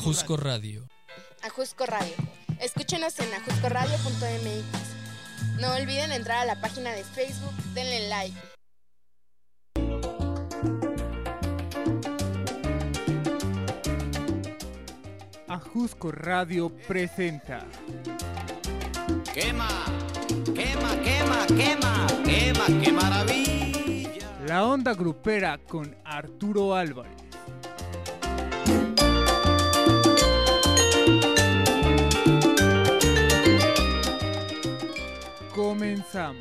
Ajusco Radio. Ajusco Radio. Escúchenos en ajuscoradio.mx. No olviden entrar a la página de Facebook, denle like. Ajusco Radio presenta. Quema, quema, quema, quema, quema, qué maravilla. La onda grupera con Arturo Álvarez. Comenzamos.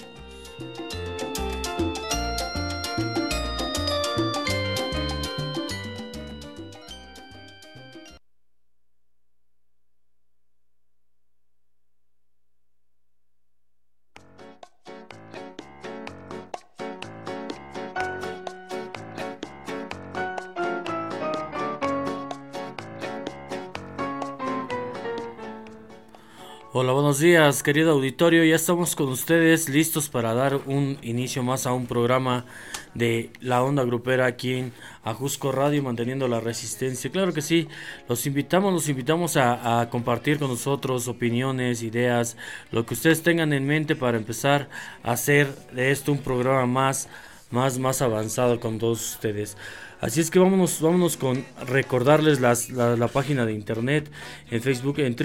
Hola, buenos días, querido auditorio. Ya estamos con ustedes listos para dar un inicio más a un programa de la onda grupera aquí en Ajusco Radio, manteniendo la resistencia. Claro que sí, los invitamos a compartir con nosotros opiniones, ideas, lo que ustedes tengan en mente para empezar a hacer de esto un programa más avanzado con todos ustedes. Así es que vámonos con recordarles la página de internet en Facebook, en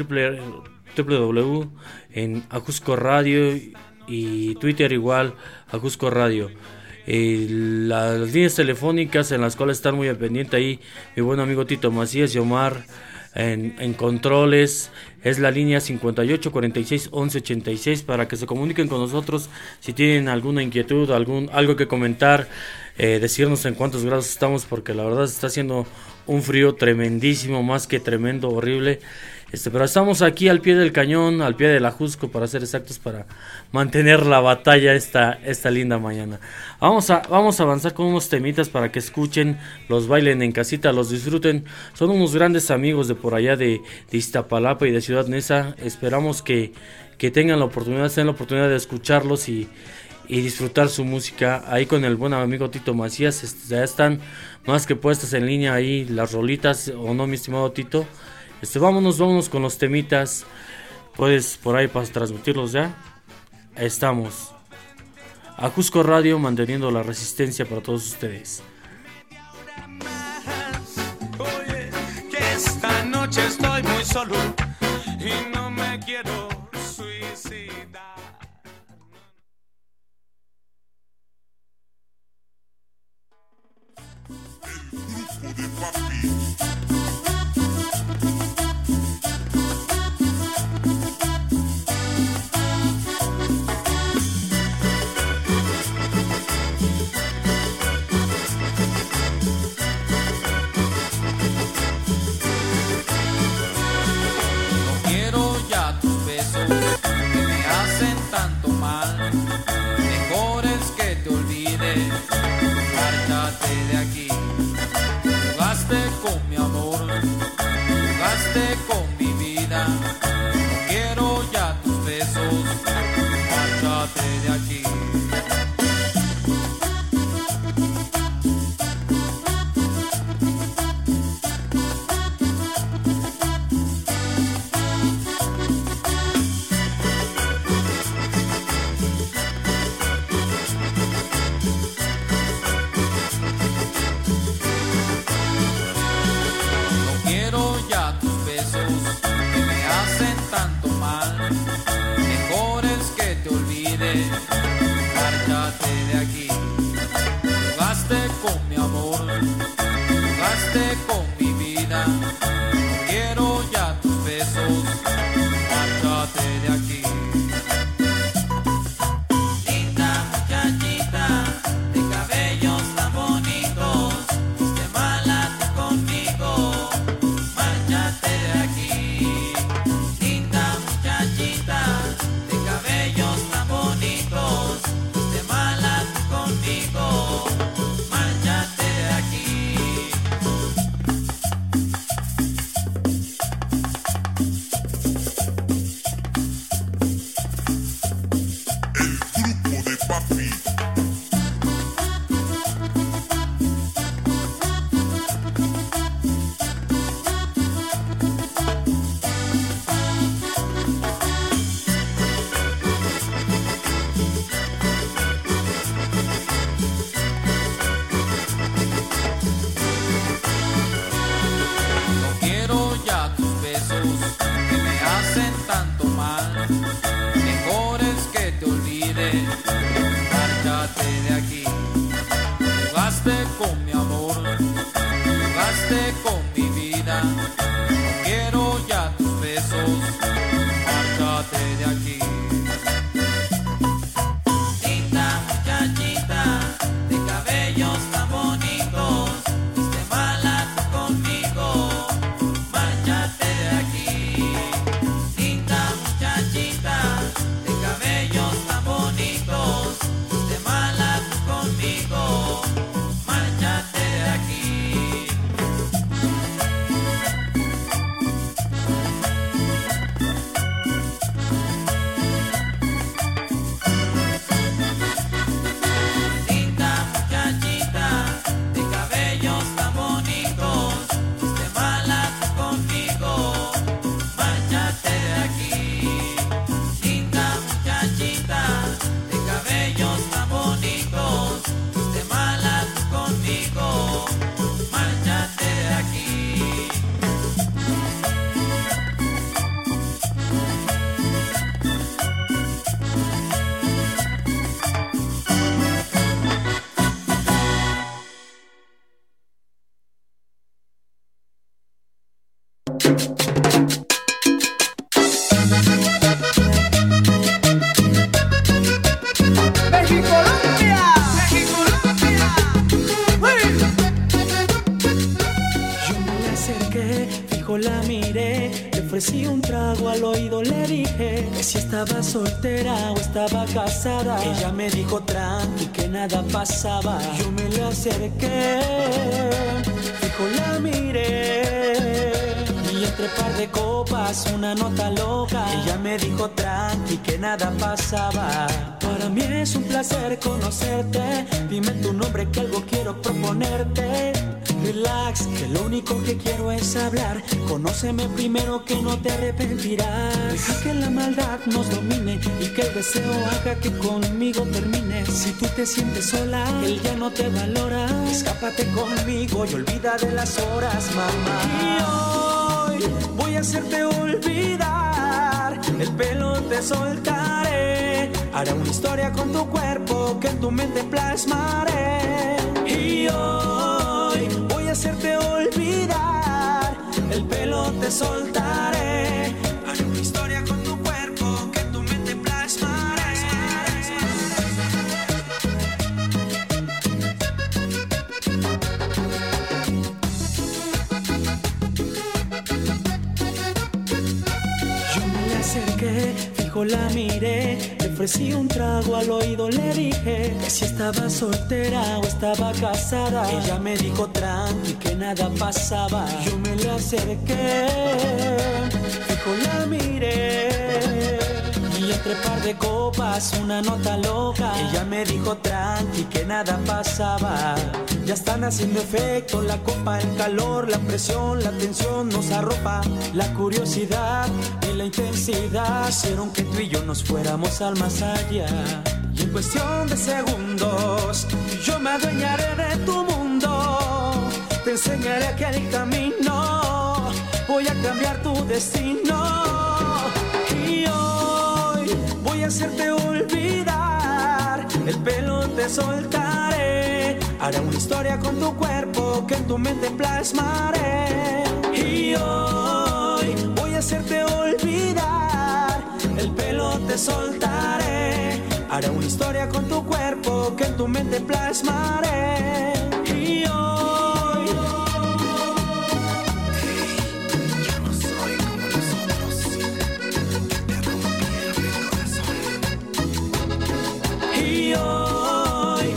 www, en Ajusco Radio, y Twitter igual, Ajusco Radio. Las líneas telefónicas en las cuales están muy al pendiente ahí mi buen amigo Tito Macías y Omar en controles, es la línea 58 46 11 86 para que se comuniquen con nosotros si tienen alguna inquietud, algo que comentar, decirnos en cuántos grados estamos, porque la verdad está haciendo un frío tremendísimo, más que tremendo, horrible. Pero estamos aquí al pie del cañón, al pie del Ajusco, para ser exactos, para mantener la batalla esta linda mañana. Vamos a avanzar con unos temitas para que escuchen, los bailen en casita, los disfruten. Son unos grandes amigos de por allá de Iztapalapa y de Ciudad Neza. Esperamos que tengan la oportunidad de escucharlos y disfrutar su música. Ahí con el buen amigo Tito Macías, ya están más que puestas en línea ahí las rolitas, ¿o no, mi estimado Tito? Vámonos con los temitas. Puedes por ahí para transmitirlos ya. Estamos. Ajusco Radio, manteniendo la resistencia para todos ustedes. Oye, que esta noche estoy muy solo y no me quiero suicidar. El grupo de papi. Tanto mal, mejor es que te olvides, márchate de aquí. Jugaste con mi amor, jugaste con mi vida, no quiero ya tus besos, márchate de aquí. Tanto mal, mejor es que te olvides, márchate de aquí. Jugaste con mi amor, jugaste con mi vida, no quiero ya tus besos, márchate de aquí. Linda muchachita, de cabellos tan bonitos, fuiste mala tú conmigo, márchate de aquí. De cabellos tan bonitos, de mala tú conmigo, márchate de aquí. El grupo de papi. jugaste con mi vida, no quiero ya tus besos, márchate de aquí. Linda muchachita, de cabellos tan bonitos, fuiste mala tú conmigo, márchate de aquí. Linda muchachita, de cabellos tan bonitos, fuiste mala tú conmigo, márchate de aquí. Linda muchachita, de cabellos tan bonitos, fuiste mala tú conmigo, márchate de aquí. Linda muchachita, de cabellos tan bonitos, fuiste mala tú conmigo, márchate de aquí. Yo me le acerqué, fijo la miré, le ofrecí un trago al oído, le dije que si estaba soltera o estaba casada. Ella me dijo tranqui que nada pasaba. Yo me le acerqué, fijo la miré, y entre par de copas una nota loca. Ella me dijo tranqui que nada pasaba. Para mí es un placer conocerte, dime tu nombre que algo quiero proponerte. Relax, que lo único que quiero es hablar. Conóceme primero que no te arrepentirás. Deja que la maldad nos domine y que el deseo haga que conmigo termines. Si tú te sientes sola, él ya no te valora. Escápate conmigo y olvida de las horas, mamá. Y hoy voy a hacerte olvidar. El pelo te soltaré. Haré una historia con tu cuerpo que en tu mente plasmaré. Y hoy voy a hacerte olvidar. El pelo te soltaré. Haré una historia con tu cuerpo que en tu mente plasmaré. Yo me le acerqué, fijo la miré, le ofrecí un trago al oído, le dije que si estaba soltera o estaba casada. Ella me dijo tranqui que nada pasaba. Yo me le acerqué, fijo la miré, y entre par de copas una nota loca. Ella me dijo tranqui que nada pasaba. Ya están haciendo efecto la copa, el calor, la presión, la tensión nos arropa. La curiosidad y la intensidad hicieron que tú y yo nos fuéramos al más allá. Y en cuestión de segundos yo me adueñaré de tu mundo. Te enseñaré aquel camino, voy a cambiar tu destino. Y hoy voy a hacerte olvidar. El pelo te soltaré. Haré una historia con tu cuerpo que en tu mente plasmaré. Y hoy voy a hacerte olvidar. El pelo te soltaré. Haré una historia con tu cuerpo que en tu mente plasmaré. Y hoy ya no soy como los otros. Te rompieron el corazón. Y hoy,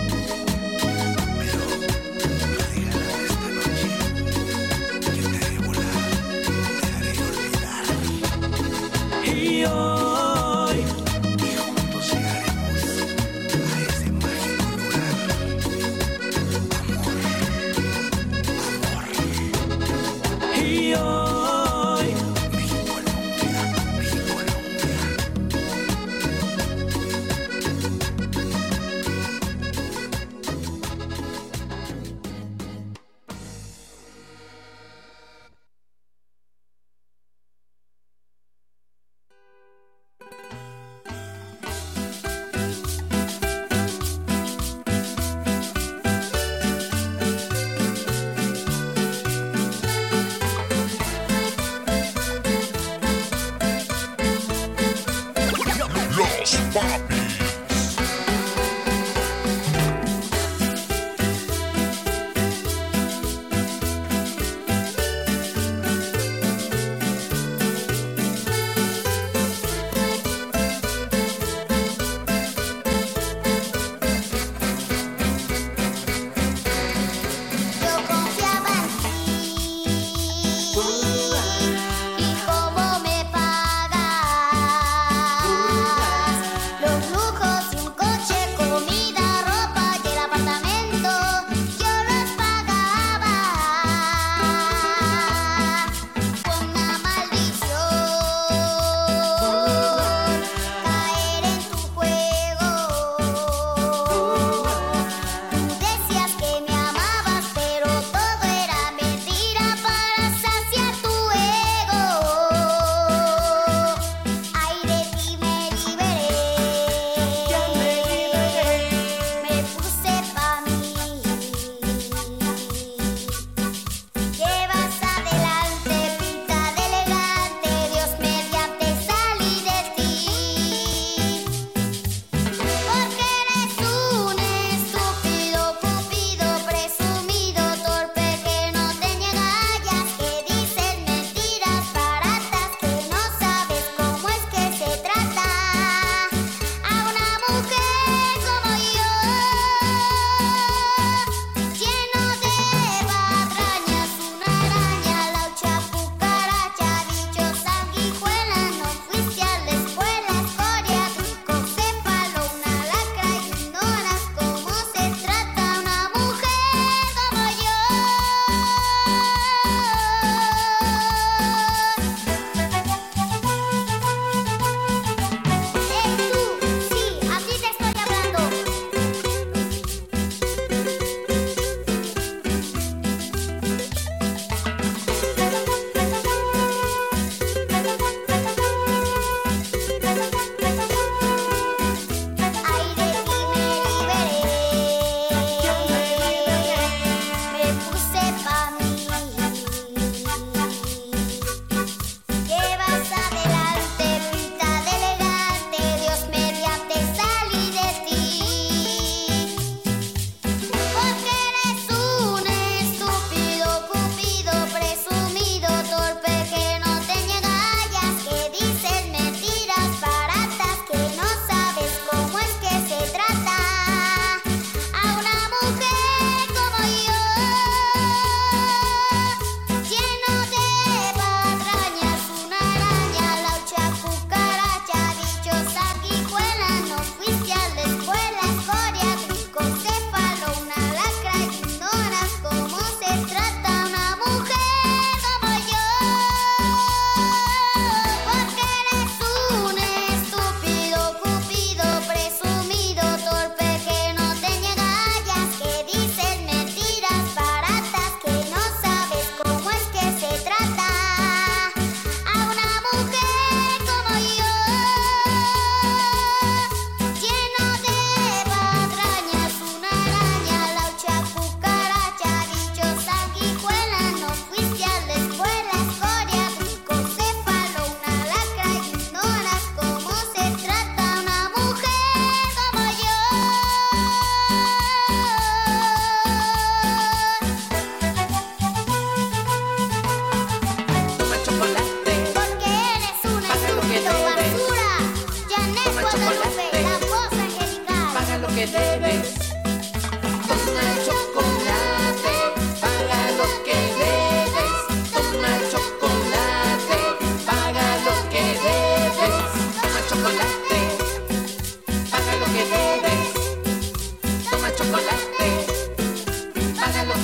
pero no digas esta noche. Yo te haré volar, te haré olvidar. Y hoy, y juntos llegaremos a ese mágico lugar. Amor.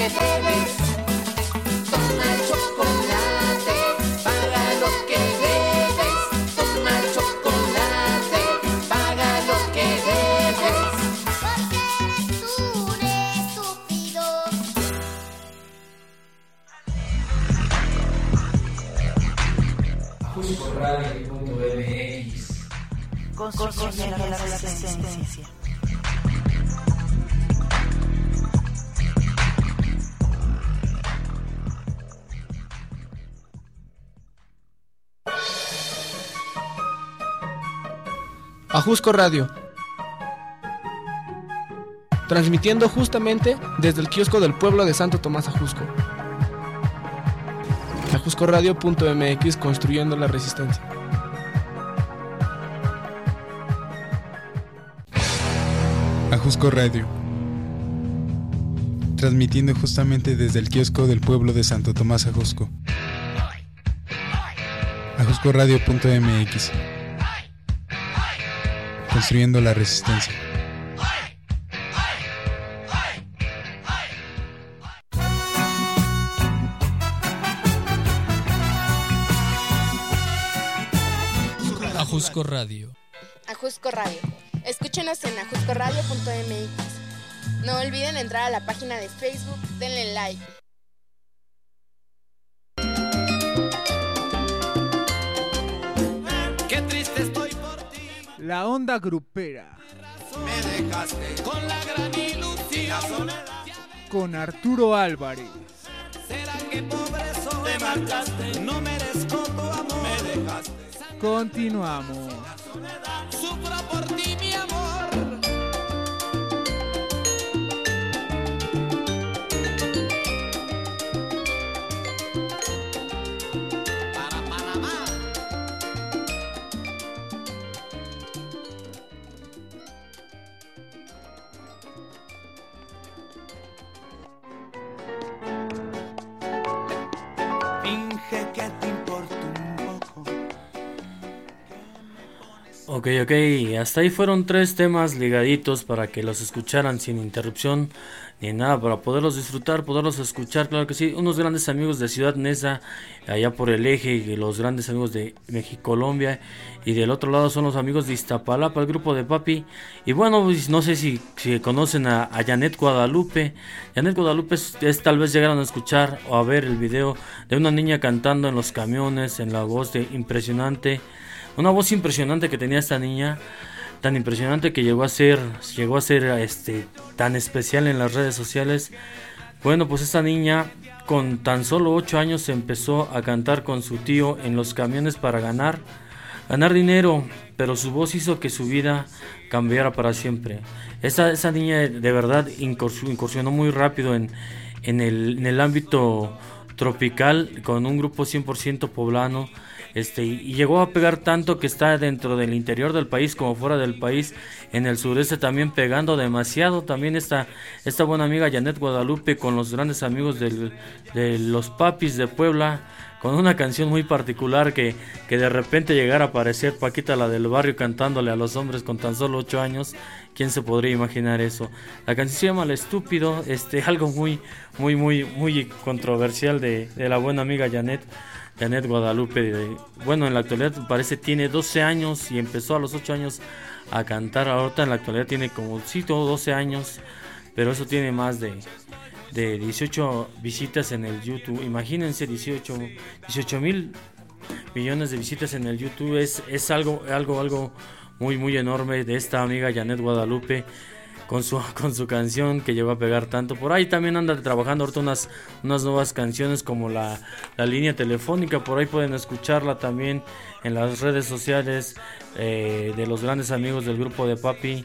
debes. Toma chocolate, paga lo que debes. Toma chocolate, paga lo que debes. Porque eres un estúpido. Ajuscoradio.mx. Construyendo la resistencia. Ajusco Radio, transmitiendo justamente desde el kiosco del pueblo de Santo Tomás Ajusco. Ajuscoradio.mx, construyendo la resistencia. Ajusco Radio, transmitiendo justamente desde el kiosco del pueblo de Santo Tomás Ajusco. Ajuscoradio.mx, construyendo la resistencia. Ajusco Radio. Ajusco Radio. Escúchenos en ajuscoradio.mx. No olviden entrar a la página de Facebook, denle like. Qué triste estoy por ti. La onda grupera. Me dejaste con la gran ilusión. Soledad. Con Arturo Álvarez. ¿Será que pobre soy? Te marchaste, no merezco tu amor. Me dejaste. Continuamos. Sufro por ti, mi amor. Para Panamá. Finge que te importa un poco. Ok, hasta ahí fueron 3 temas ligaditos para que los escucharan sin interrupción ni nada, para poderlos disfrutar, poderlos escuchar, claro que sí. Unos grandes amigos de Ciudad Neza, allá por el eje, y los grandes amigos de Mexicolombia, y del otro lado son los amigos de Iztapalapa, el grupo de Papi. Y bueno, pues, no sé si conocen a Janet Guadalupe. Janet Guadalupe es tal vez llegaron a escuchar o a ver el video de una niña cantando en los camiones, en la voz de impresionante. Una voz impresionante que tenía esta niña, tan impresionante que llegó a ser tan especial en las redes sociales. Bueno, pues esta niña con tan solo 8 años empezó a cantar con su tío en los camiones para ganar dinero, pero su voz hizo que su vida cambiara para siempre. Esa niña de verdad incursionó muy rápido en el ámbito tropical con un grupo 100% poblano. Y llegó a pegar tanto que está dentro del interior del país como fuera del país, en el sureste también pegando demasiado. También esta buena amiga Janet Guadalupe con los grandes amigos de los Papis de Puebla, con una canción muy particular que de repente llegara a aparecer Paquita la del barrio cantándole a los hombres con tan solo 8 años. ¿Quién se podría imaginar eso? La canción se llama El Estúpido, algo muy controversial de la buena amiga Janet Guadalupe. Bueno, en la actualidad parece tiene 12 años y empezó a los 8 años a cantar. Ahorita en la actualidad tiene como 12 años, pero eso tiene más de 18 visitas en el YouTube. Imagínense, 18 mil millones de visitas en el YouTube. Es algo muy enorme de esta amiga Janet Guadalupe con su canción que llegó a pegar tanto. Por ahí también anda trabajando ahorita unas nuevas canciones como la línea telefónica. Por ahí pueden escucharla también en las redes sociales de los grandes amigos del grupo de Papi.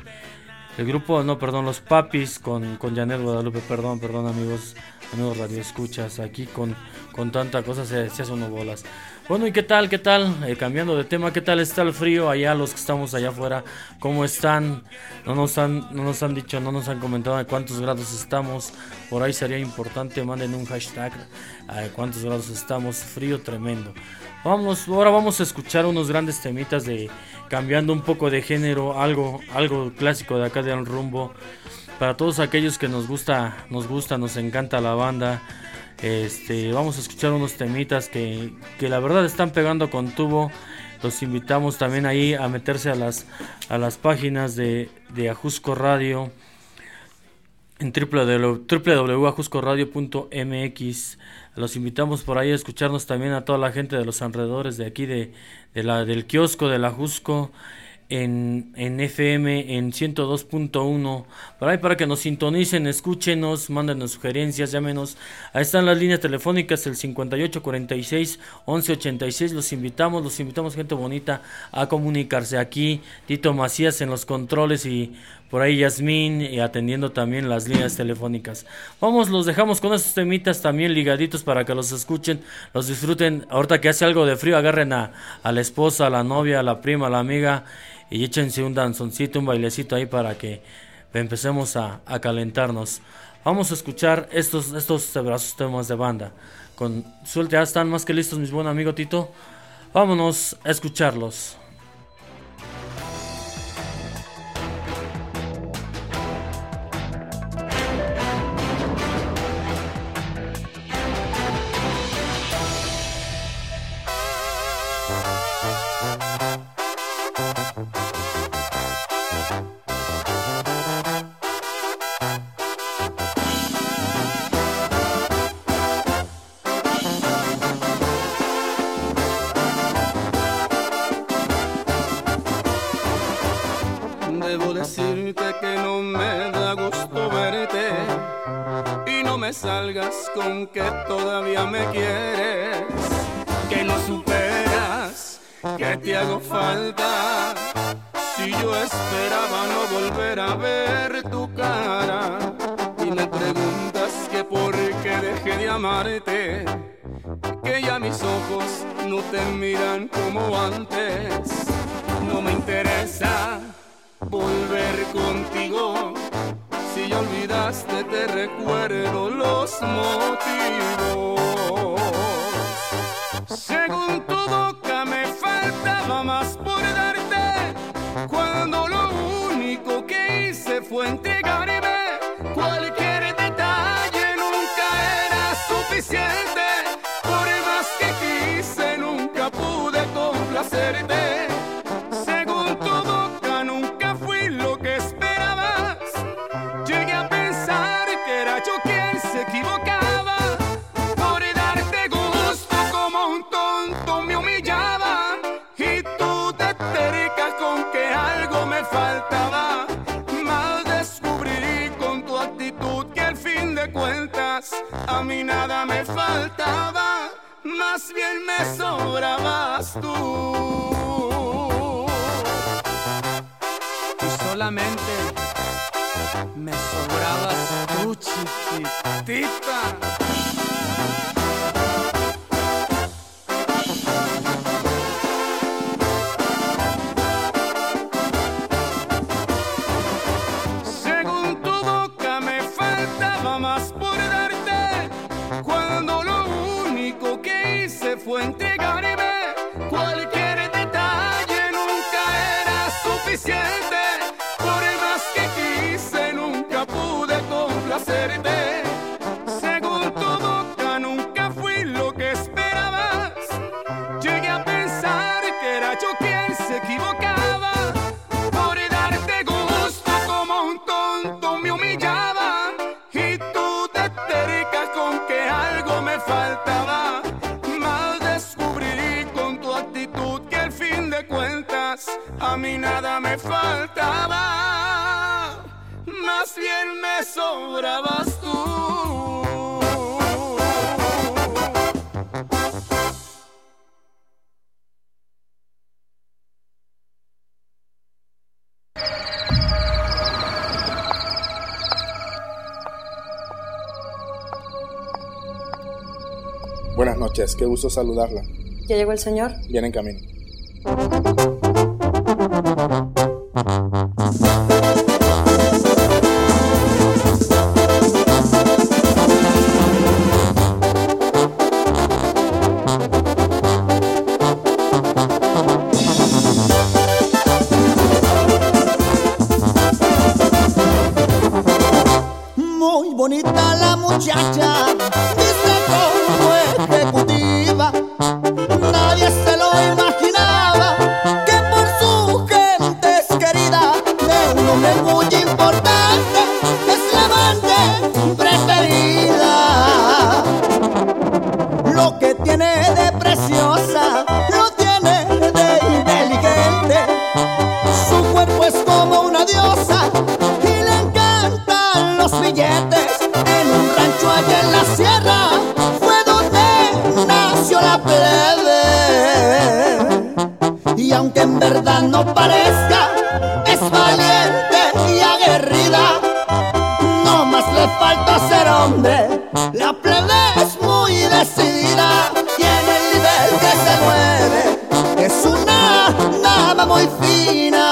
Los Papis con Janet Guadalupe. Perdón amigos radioescuchas, aquí con tanta cosa se hace uno bolas. Bueno, ¿y qué tal? Cambiando de tema, ¿qué tal está el frío allá, los que estamos allá afuera? ¿Cómo están? No nos han dicho, no nos han comentado de cuántos grados estamos. Por ahí sería importante, manden un hashtag a cuántos grados estamos. Frío tremendo. Ahora vamos a escuchar unos grandes temitas cambiando un poco de género, algo clásico de acá de El Rumbo. para todos aquellos que nos encanta la banda. Vamos a escuchar unos temitas que la verdad están pegando con tubo. Los invitamos también ahí a meterse a las páginas de Ajusco Radio en www.ajuscoradio.mx. Los invitamos por ahí a escucharnos también a toda la gente de los alrededores de aquí del kiosco del Ajusco en FM en 102.1, por ahí para que nos sintonicen, escúchenos, mándenos sugerencias, llámenos. Ahí están las líneas telefónicas, el 5846-1186. Los invitamos gente bonita a comunicarse aquí. Tito Macías en los controles y por ahí Yasmín y atendiendo también las líneas telefónicas. Los dejamos con esos temitas también ligaditos para que los escuchen, los disfruten. Ahorita que hace algo de frío, agarren a la esposa, a la novia, a la prima, a la amiga y échense un danzoncito, un bailecito ahí para que empecemos a calentarnos. Vamos a escuchar estos sabrosos temas de banda. Ya están más que listos, mis buen amigo Tito. Vámonos a escucharlos. Debo decirte que no me da gusto verte y no me salgas con que todavía me quieres, que no superas, que te hago falta. Si yo esperaba no volver a ver tu cara y me preguntas que por qué dejé de amarte, que ya mis ojos no te miran como antes. No me interesa volver contigo, si ya olvidaste te recuerdo los motivos. Según tu boca me faltaba más por darte, cuando lo único que hice fue entregarme. Cualquier detalle nunca era suficiente, por más que quise nunca pude complacerte. A mí nada me faltaba, más bien me sobrabas tú. Y solamente me sobrabas tú, chiquitita. Fue entregarme. Cualquier detalle nunca era suficiente, por más que quise nunca pude complacerte. Según tu boca nunca fui lo que esperabas, llegué a pensar que era yo quien se equivocaba. Por darte gusto como un tonto me humillaba, y tú te tercas con que algo me faltaba. A mí nada me faltaba, más bien me sobrabas tú. Buenas noches, qué gusto saludarla. ¿Ya llegó el señor? Viene en camino. gusta la muchacha, dice como ejecutiva. Nadie se lo imaginaba, que por su gente es querida. De un hombre muy importante, es la amante preferida. Lo que tiene de preciosa, lo tiene de inteligente. Su cuerpo es como una diosa y le encantan los billetes. En un rancho allá en la sierra fue donde nació la plebe. Y aunque en verdad no parezca, es valiente y aguerrida. No más le falta ser hombre, la plebe es muy decidida. Y en el nivel que se mueve es una dama muy fina.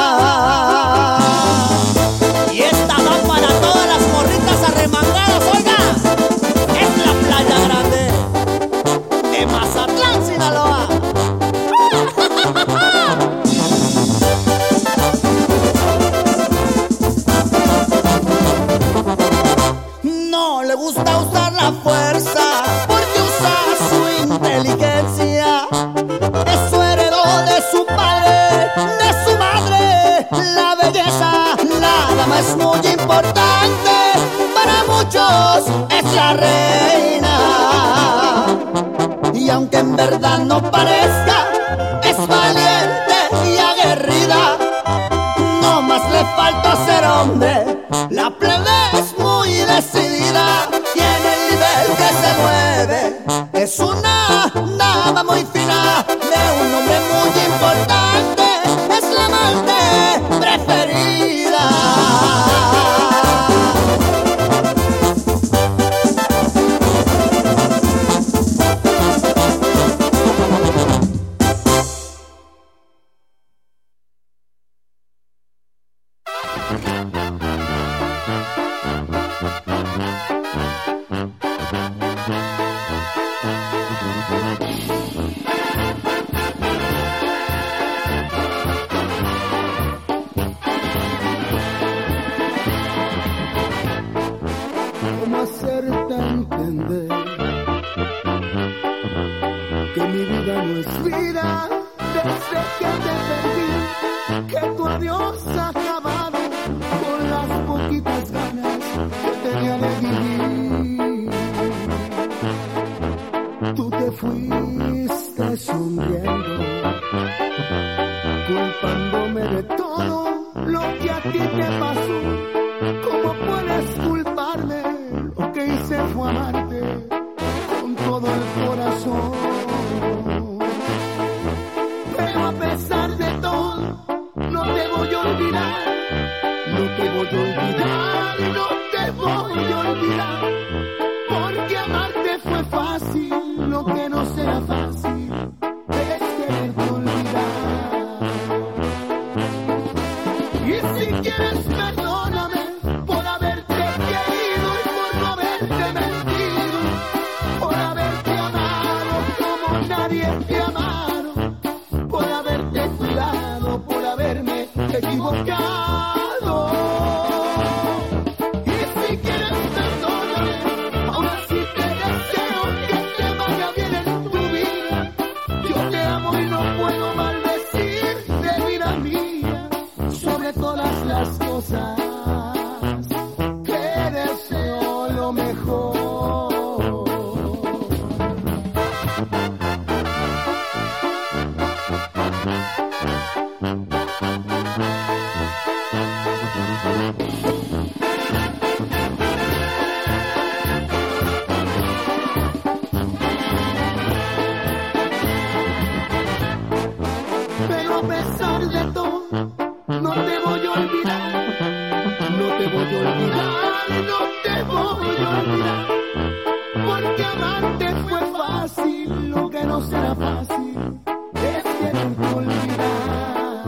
Y esta va para todas las morritas arremangadas, oiga. Es la Playa Grande de Mazatlán, Sinaloa. No le gusta usar la fuerza porque usa su inteligencia. Eso heredó de su padre, de su madre. La belleza, la dama es muy importante. Para muchos es la reina. Y aunque en verdad no parezca, es valiente y aguerrida. No más le falta ser hombre, la plebe es muy decidida. Y en el nivel que se mueve es una dama muy fina. De un hombre muy importante, es la amante preferida. ¿Cómo hacerte entender que mi vida no es vida desde que te perdí? Que tu adiós ha acabado con las poquitas ganas que tenía de vivir. Tú te fuiste sonriendo, culpándome de todo lo que a ti te pasó. ¿Cómo puedes culparme? Lo que hice fue amarte con todo el corazón. Pero a pesar de todo, no te voy a olvidar. No te voy a olvidar, no te voy a olvidar. Porque amarte fue fácil, lo que no será fácil es quererte olvidar. Y si quieres perdóname por haberte querido y por no haberte mentido, por haberte amado como nadie te ha amado, por haberte cuidado, por haberme equivocado. Y si quieres perdóname, aún así te deseo que te vaya bien en tu vida. Yo te amo y no puedo maldecirte, vida mía, sobre todas las cosas. Te deseo lo mejor. Pero a pesar de todo, no te voy a olvidar. No te voy a olvidar, no te voy a olvidar. Porque amarte fue fácil, lo que no será fácil es quererte olvidar.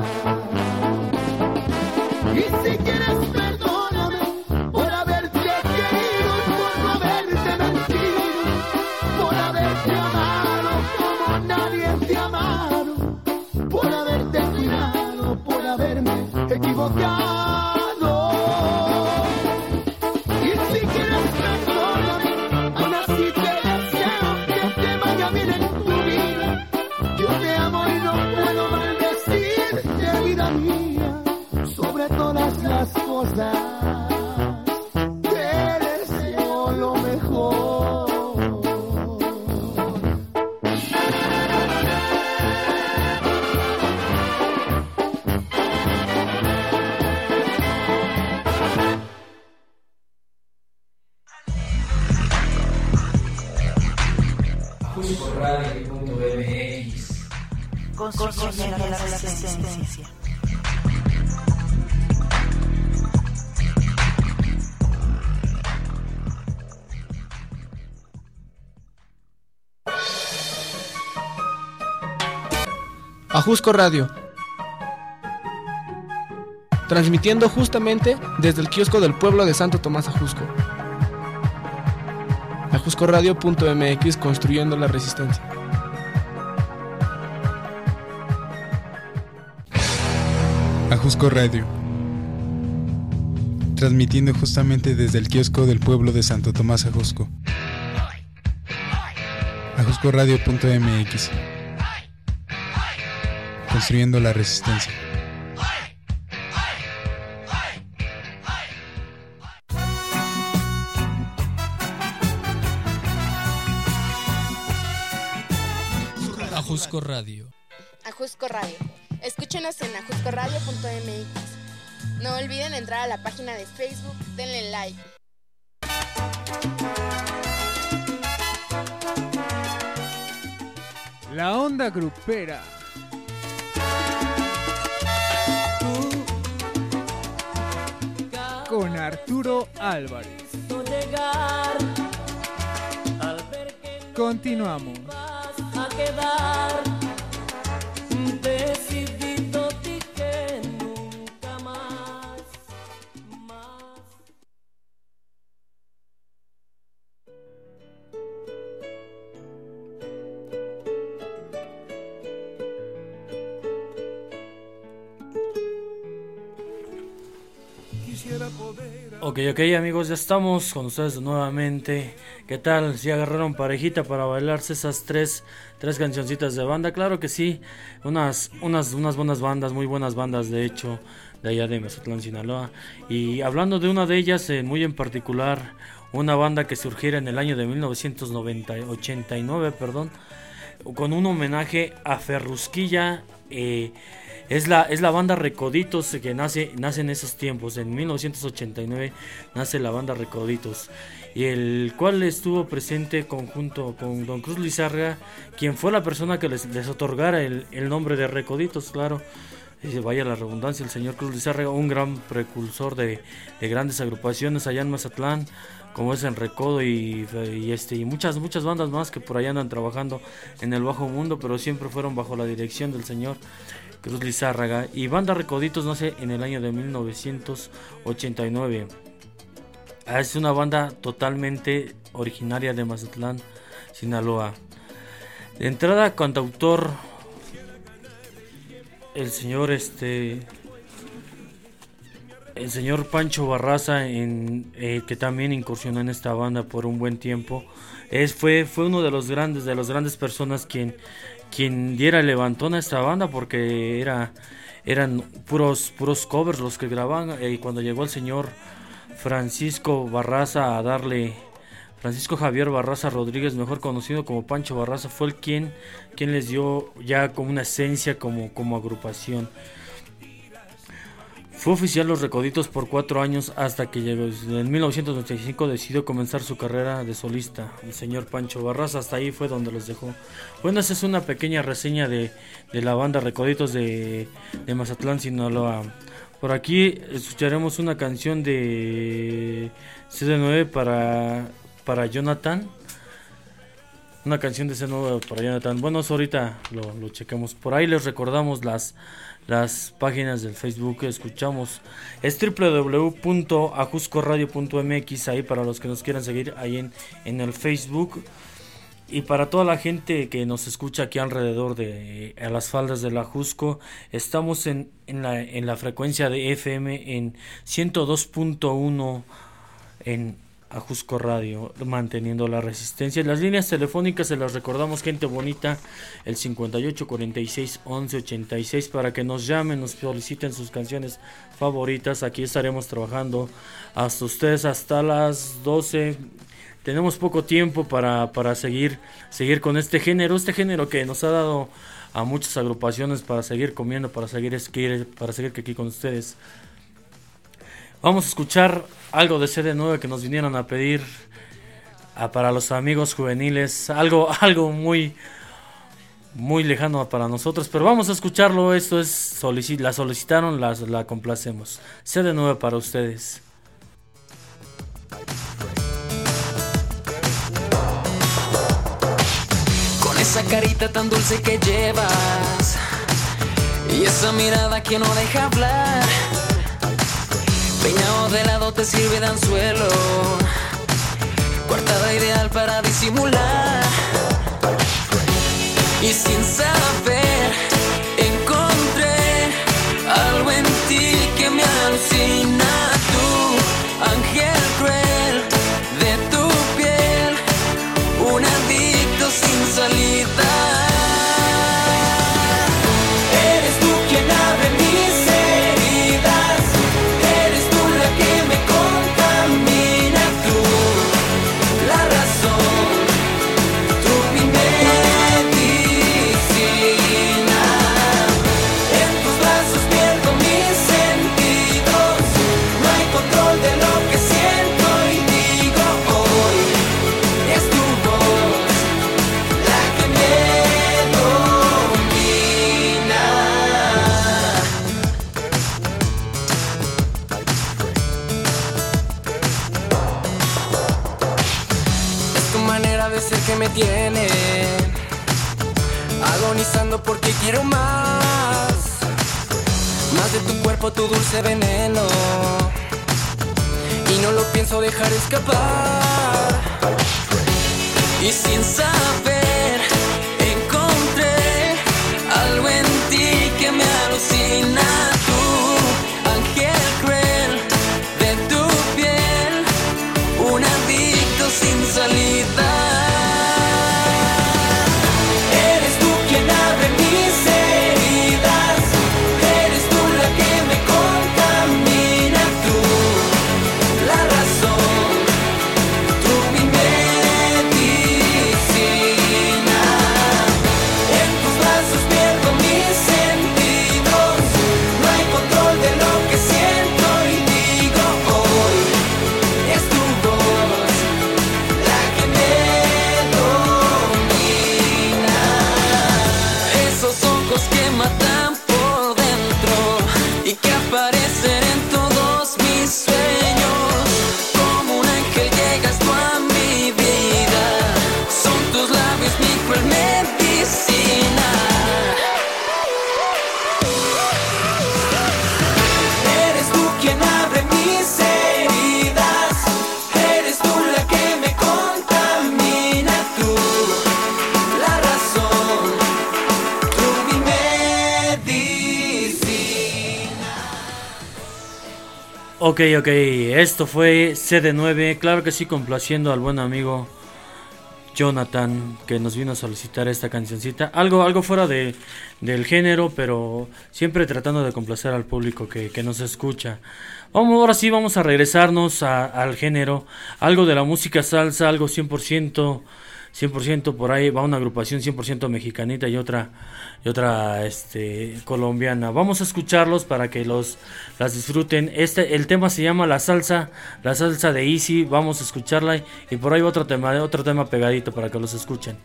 Y si quieres perdóname por haberte querido y por no haberte mentido, por haberte amado como nadie te ha amado, por haberte cuidado, por haberme equivocado. Y si quieres perdóname ajuscoradio.mx. Construyendo la resistencia. Ajusco Radio, transmitiendo justamente desde el kiosco del pueblo de Santo Tomás Ajusco. Ajuscoradio.mx, construyendo la resistencia. Ajusco Radio, transmitiendo justamente desde el kiosco del pueblo de Santo Tomás Ajusco. Ajuscoradio.mx, construyendo la resistencia. Ajusco Radio. Ajusco Radio. Escúchenos en ajuscoradio.mx. No olviden entrar a la página de Facebook, denle like. La onda grupera. Con Arturo Álvarez. Continuamos. A quedar decidido di que nunca más. Ok amigos, ya estamos con ustedes nuevamente. ¿Qué tal? ¿Si agarraron parejita para bailarse esas tres cancioncitas de banda? Claro que sí, unas buenas bandas, muy buenas bandas de hecho, de allá de Mazatlán, Sinaloa. Y hablando de una de ellas, muy en particular, una banda que surgiera en el año de 1989, con un homenaje a Ferrusquilla. Es la banda Recoditos que nace en esos tiempos. En 1989 nace la banda Recoditos, y el cual estuvo presente conjunto con Don Cruz Lizárraga, quien fue la persona que les otorgara el nombre de Recoditos, claro. Vaya la redundancia, el señor Cruz Lizárraga, un gran precursor de grandes agrupaciones allá en Mazatlán, como es en Recodo y muchas bandas más que por allá andan trabajando en el bajo mundo, pero siempre fueron bajo la dirección del señor Cruz Lizárraga. Y banda Recoditos nace en el año de 1989. Es una banda totalmente originaria de Mazatlán, Sinaloa. De entrada, cantautor el señor Pancho Barraza, que también incursionó en esta banda por un buen tiempo. Fue uno de las grandes personas quien diera el levantón a esta banda, porque eran puros covers los que grababan. Y cuando llegó el señor Francisco Javier Barraza Rodríguez, mejor conocido como Pancho Barraza, fue quien les dio ya como una esencia como agrupación. Fue oficial Los Recoditos por 4 años, hasta que llegó en 1995 decidió comenzar su carrera de solista, el señor Pancho Barraza. Hasta ahí fue donde los dejó. Bueno, esa es una pequeña reseña de la banda Recoditos de Mazatlán, Sinaloa. Por aquí escucharemos una canción de CD9 para Jonathan. Una canción de CD9 para Jonathan. Bueno, eso ahorita lo checamos. Por ahí les recordamos las páginas del Facebook que escuchamos. Es www.ajuscoradio.mx, ahí para los que nos quieran seguir ahí en el Facebook. Y para toda la gente que nos escucha aquí alrededor a las faldas del Ajusco, estamos en la frecuencia de FM en 102.1 en Ajusco Radio, manteniendo la resistencia. Las líneas telefónicas se las recordamos, gente bonita, el 58 46 11 86, para que nos llamen, nos soliciten sus canciones favoritas. Aquí estaremos trabajando hasta ustedes hasta las 12. Tenemos poco tiempo para seguir con este género que nos ha dado a muchas agrupaciones para seguir comiendo, para seguir aquí con ustedes. Vamos a escuchar algo de CD9 que nos vinieron a pedir. para los amigos juveniles, algo muy lejano para nosotros, pero vamos a escucharlo. Esto es la solicitaron, la complacemos. CD9 para ustedes. Con esa carita tan dulce que llevas y esa mirada que no deja hablar, peinado de lado te sirve de anzuelo, coartada ideal para disimular. Y sin saber encontré algo en ti que me alucina. Tu ángel cruel de tu piel, un adicto sin salida. Eres tú quien abre mis heridas, eres tú la que me contamina. Tú, la razón, tú mi que me tiene agonizando porque quiero más de tu cuerpo, tu dulce veneno, y no lo pienso dejar escapar. Y sin saber encontré algo en ti que me alucina. Tu ángel cruel de tu piel, un adicto sin salida. Ok, esto fue CD9, claro que sí, complaciendo al buen amigo Jonathan, que nos vino a solicitar esta cancioncita, algo fuera del género, pero siempre tratando de complacer al público que nos escucha. Ahora sí vamos a regresarnos al género, algo de la música salsa, algo 100%, por ahí va una agrupación 100% mexicanita y otra colombiana. Vamos a escucharlos para que las disfruten. El tema se llama la salsa de Easy. Vamos a escucharla y por ahí va otro tema pegadito para que los escuchen.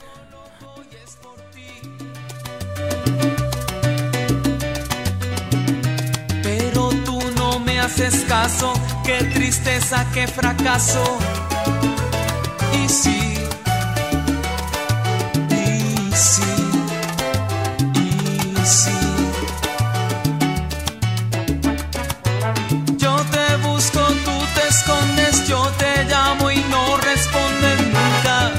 Pero tú no me haces caso, qué tristeza, qué fracaso. Y sí. Yo te busco, tú te escondes, yo te llamo y no respondes nunca.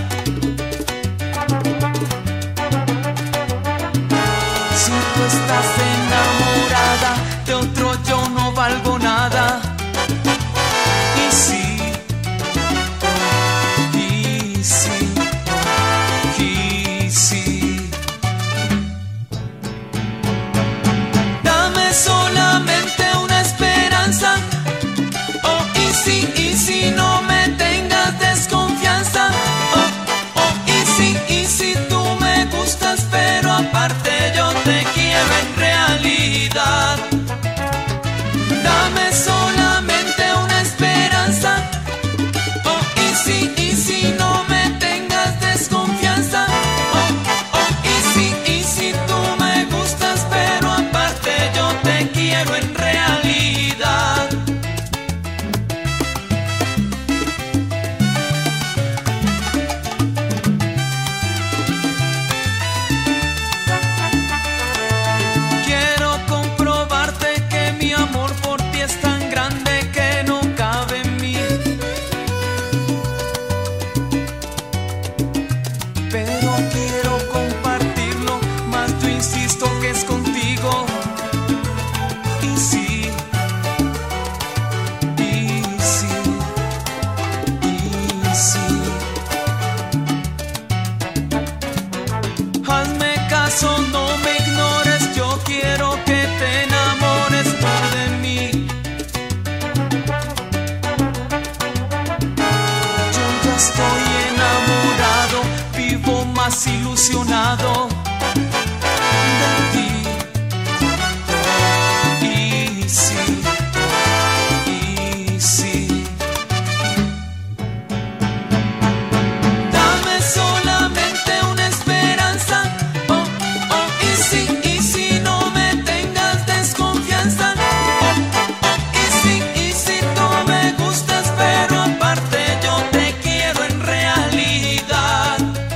Si tú estás enamorada de otro, yo no valgo nada. Y sí, sí. Hazme caso, no me ignores, yo quiero que te enamores tú de mí. Yo ya estoy enamorado, vivo más ilusionado de ti. Y sí, y sí. Dame solamente una esperanza. Oh, oh, y si no me tengas desconfianza. Y si tú me gustas, pero aparte yo te quiero en realidad.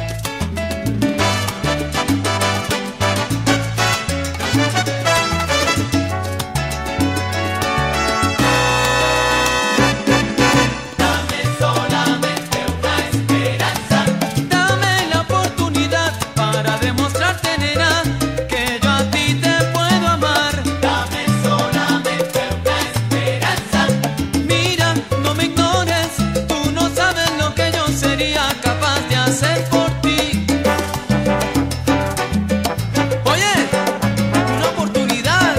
Dame solamente una esperanza. Dame la oportunidad para demostrarte, nena, que yo a ti te puedo amar. Dame solamente una esperanza. Mira, no me ignores, tú no sabes lo que yo sería capaz de hacer por ti. Oye, una oportunidad.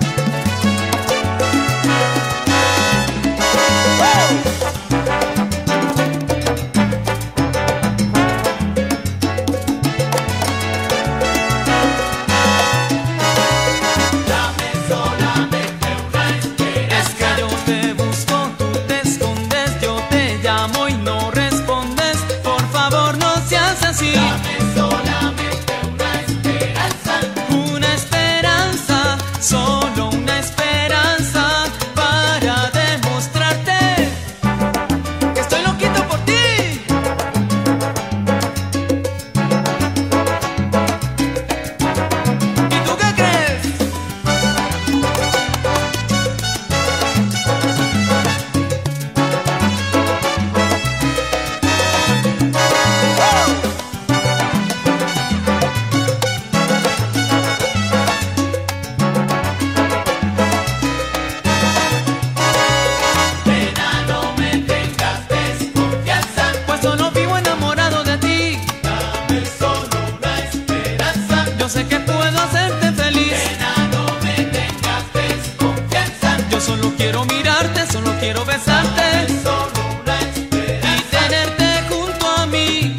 Dame solamente una esperanza. Es que yo te busco, tú te escondes, yo te llamo y no respondes. Por favor, no seas así. Dame solamente una esperanza. Una esperanza, solo una esperanza para demostrarte que estoy loquito por ti. ¿Y tú qué crees? Nena, no me tengas desconfianza, pues solo vivo enamorado de ti. Dame solo una esperanza. Yo sé que puedo hacerte feliz. Nena, no me tengas desconfianza. Yo solo quiero mirarte, solo quiero besarte. Dame solo una esperanza. Y tenerte junto a mí.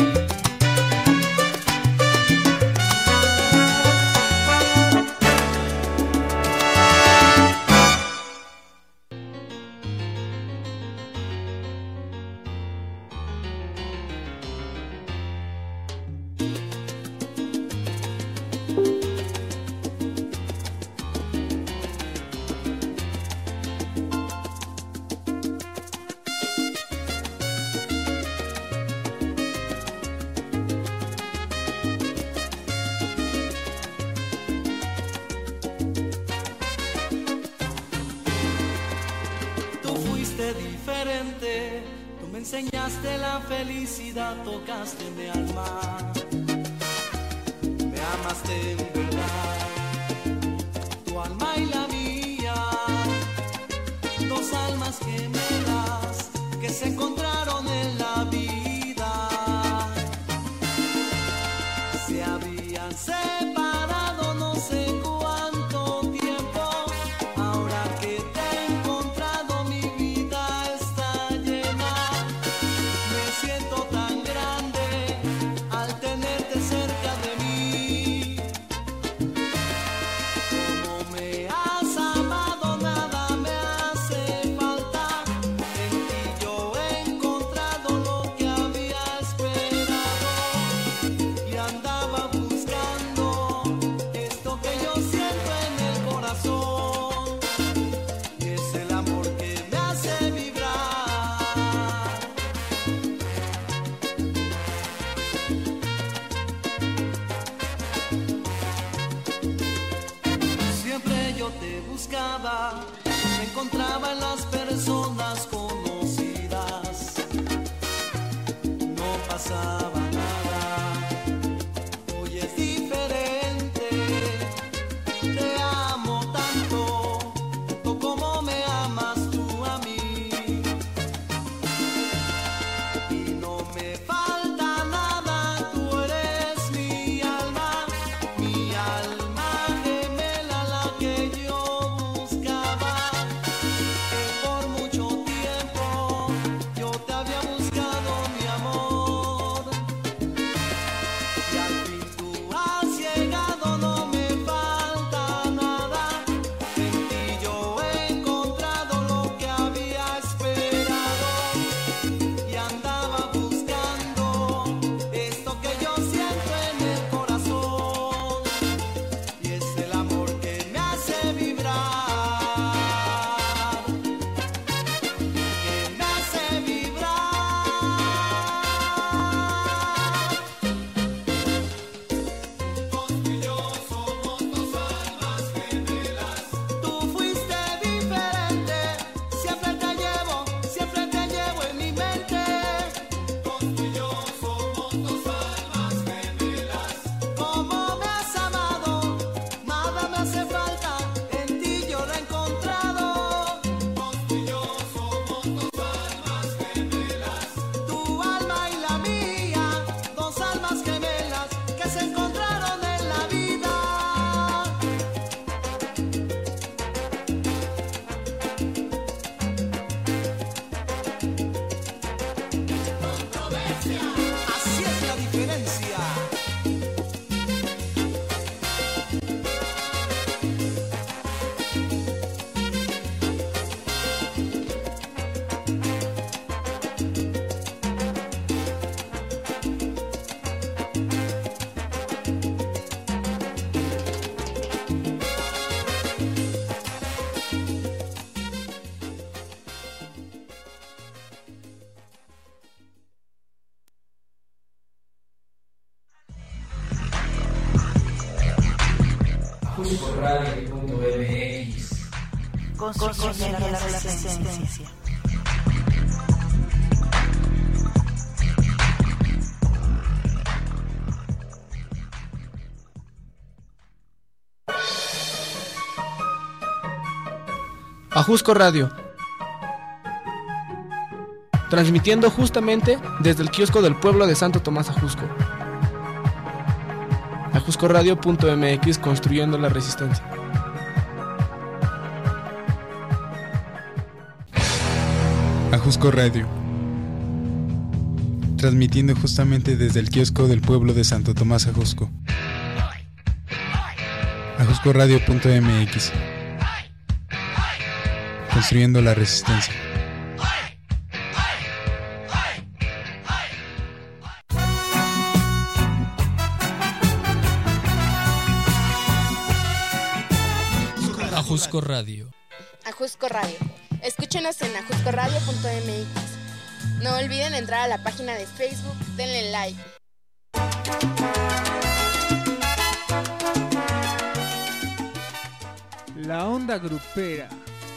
Tú fuiste diferente, tú me enseñaste la felicidad, tocaste mi alma, me amaste en verdad, tu alma y la mía, dos almas gemelas que se encontraron en la vida, se habían separado no sé cuánto tiempo. Ahora que te he encontrado, mi vida está llena. Me siento tan grande al tenerte cerca de mí. Como me has amado, nada me hace falta. En ti yo he encontrado lo que había esperado. Y andaba buscando esto que yo siento en el corazón. Y es el amor que me hace vibrar. Siempre yo te buscaba, me encontraba en las personas conocidas. No pasaba nada, hoy es diferente. Te amo tanto como me amas tú a mí. Y no ajuscoradio.mx. Construyendo la resistencia. Ajusco Radio, transmitiendo justamente desde el kiosco del pueblo de Santo Tomás Ajusco. Ajuscoradio.mx, construyendo la resistencia. Ajusco Radio, transmitiendo justamente desde el kiosco del pueblo de Santo Tomás Ajusco. Ajuscoradio.mx, construyendo la resistencia. Ajusco Radio. Ajusco Radio. Escúchenos en ajuscoradio.mx. No olviden entrar a la página de Facebook, denle like. La onda grupera.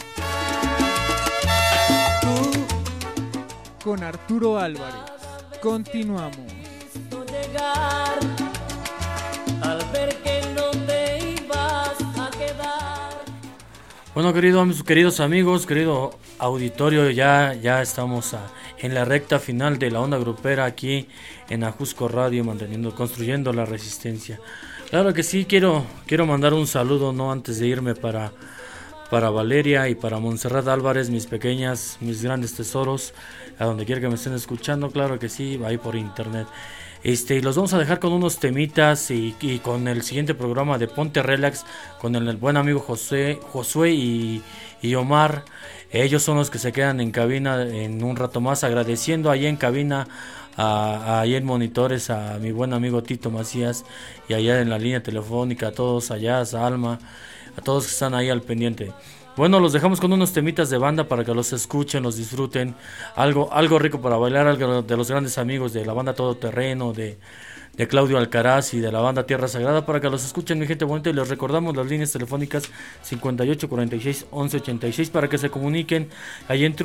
Con Arturo Álvarez. Continuamos. Llegar, al ver que no te ibas a quedar. Bueno, queridos amigos, querido auditorio, ya estamos en la recta final de la onda grupera aquí en Ajusco Radio, construyendo la resistencia. Claro que sí, quiero mandar un saludo, no antes de irme, para Valeria y para Montserrat Álvarez, mis grandes tesoros, a donde quiera que me estén escuchando, claro que sí, ahí por internet. Y los vamos a dejar con unos temitas y con el siguiente programa de Ponte Relax con el buen amigo Josué y Omar. Ellos son los que se quedan en cabina en un rato más, agradeciendo ahí en cabina, ahí en monitores, a mi buen amigo Tito Macías, y allá en la línea telefónica, a todos allá, a Alma, a todos que están ahí al pendiente. Bueno, los dejamos con unos temitas de banda para que los escuchen, los disfruten, algo rico para bailar, algo de los grandes amigos de la banda Todoterreno, de Claudio Alcaraz y de la banda Tierra Sagrada, para que los escuchen, mi gente bonita. Y les recordamos las líneas telefónicas 58 46 11 86 para que se comuniquen ahí en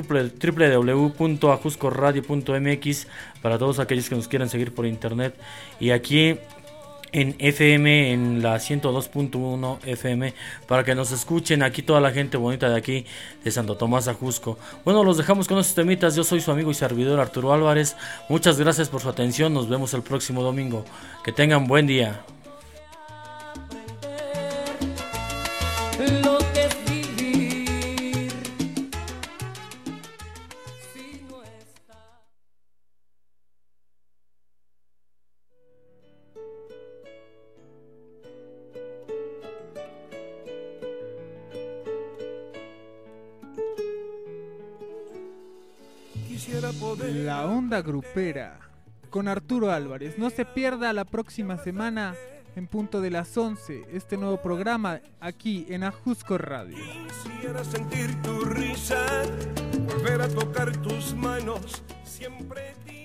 www.ajuscoradio.mx para todos aquellos que nos quieran seguir por internet, y aquí en FM, en la 102.1 FM, para que nos escuchen aquí toda la gente bonita de aquí de Santo Tomás Ajusco. Bueno, los dejamos con esos temitas. Yo soy su amigo y servidor Arturo Álvarez. Muchas gracias por su atención. Nos vemos el próximo domingo. Que tengan buen día. Lo que es vivir. Si no está. La onda grupera con Arturo Álvarez. No se pierda la próxima semana en punto de las 11 este nuevo programa aquí en Ajusco Radio. Quisiera sentir tu risa, volver a tocar tus manos, siempre